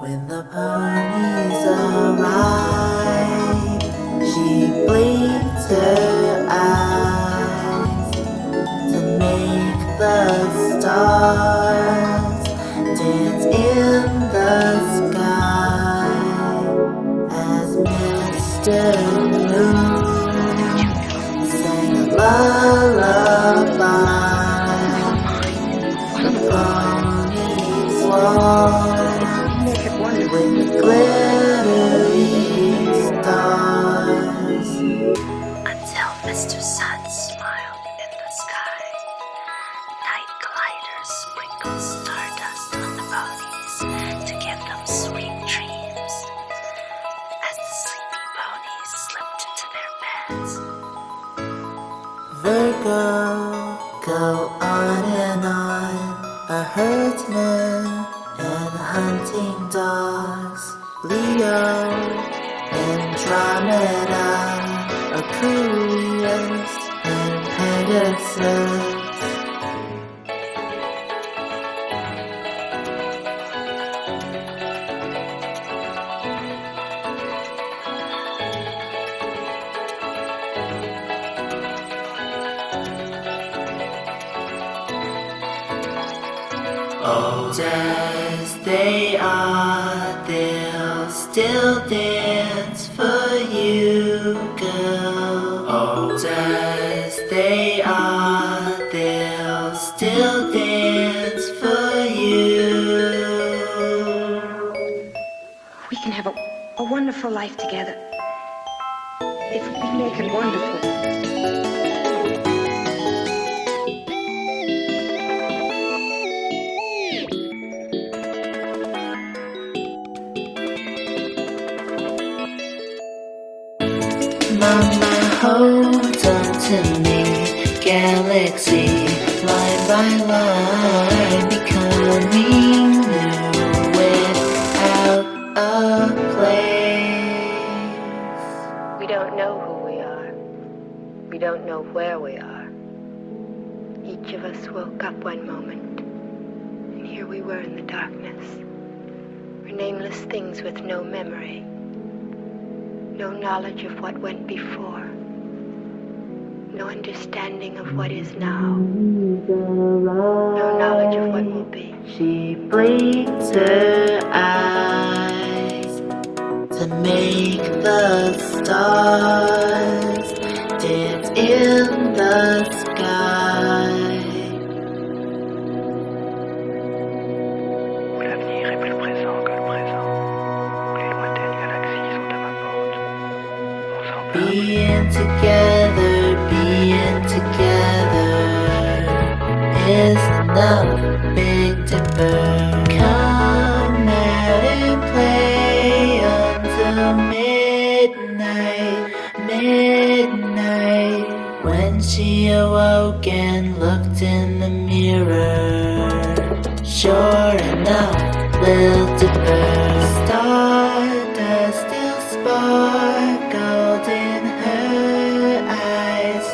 When the ponies arrive, she blinks her eyes to make the stars dance in the sky as Mr. Moon sang a lullaby. The ponies walk with the glittering stars until Mr. Sun smiled in the sky. Night gliders sprinkled stardust on the ponies to give them sweet dreams. As the sleepy ponies slipped into their beds, Virgo, go on and on, a herdsman and hunting dogs. Leo, Andromeda, Aquarius and Pegasus. Old as they are, they'll still dance for you, girl. Old as they are, they'll still dance for you. We can have a wonderful life together. If we make it wonderful. Mama, hold on to me, galaxy, line by line, becoming new without a place. We don't know who we are. We don't know where we are. Each of us woke up one moment, and here we were in the darkness. We're nameless things with no memory. No knowledge of what went before. No understanding of what is now. No knowledge of what will be. She blinks her eyes to make the stars dance in the sky. Où l'avenir est plus présent que le présent, où les lointaines galaxies sont à ma porte. On s'embarque. Being together is enough, Big Dipper. Come out and play until midnight. When she awoke and looked in the mirror, sure enough, Lil Dipper, stardust still sparkled in her eyes.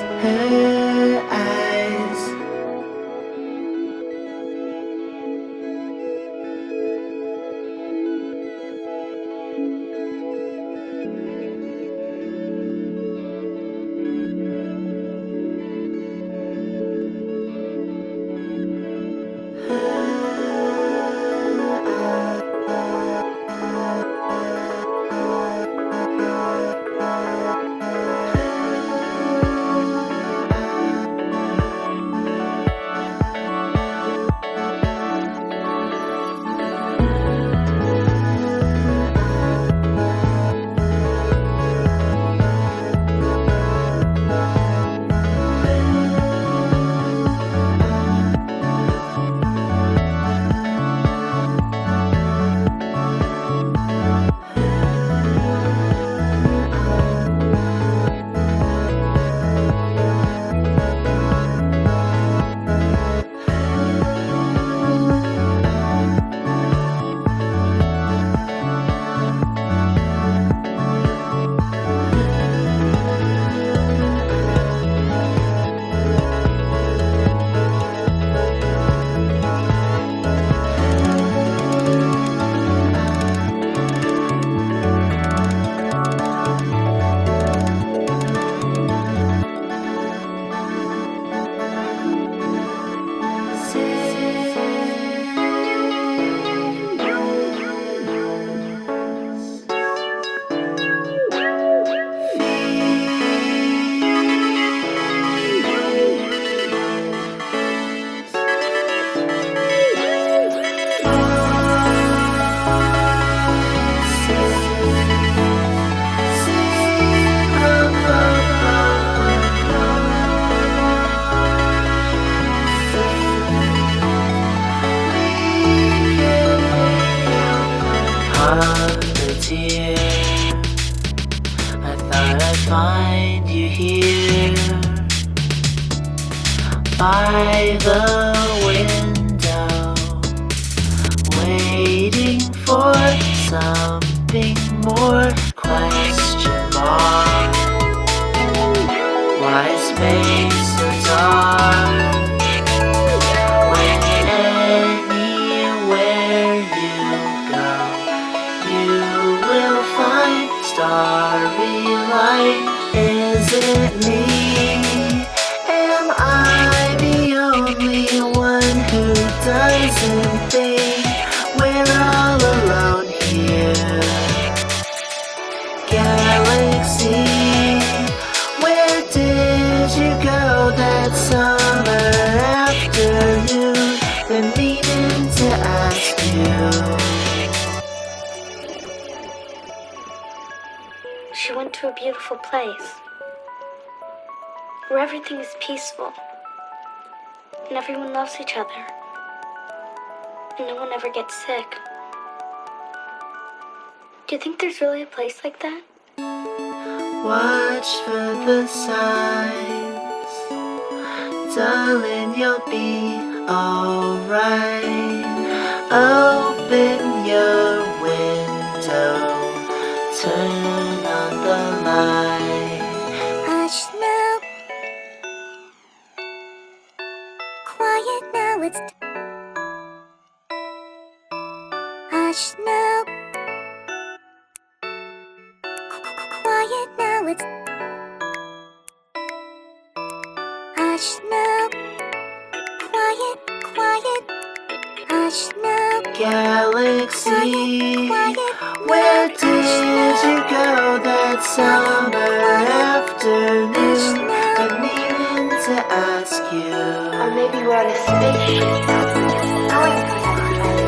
of the tear. I thought I'd find you here by the window, waiting for something more. Question mark. Why space so dark? When anywhere you go, you will find starry light. Is it me? Am I the only one who doesn't think we're all alone here? Galaxy, where did you go that summer afternoon? Been meaning to ask you. She went to a beautiful place where everything is peaceful and everyone loves each other and no one ever gets sick. Do you think there's really a place like that? Watch for the signs, darling, you'll be alright. Open your window, turn on the light. Hush now, quiet now, it's hush now, quiet now, it's hush now, quiet, quiet, hush now. Galaxy, where did you go that summer afternoon? Been meaning to ask you. Or maybe we're on a spaceship going somewhere.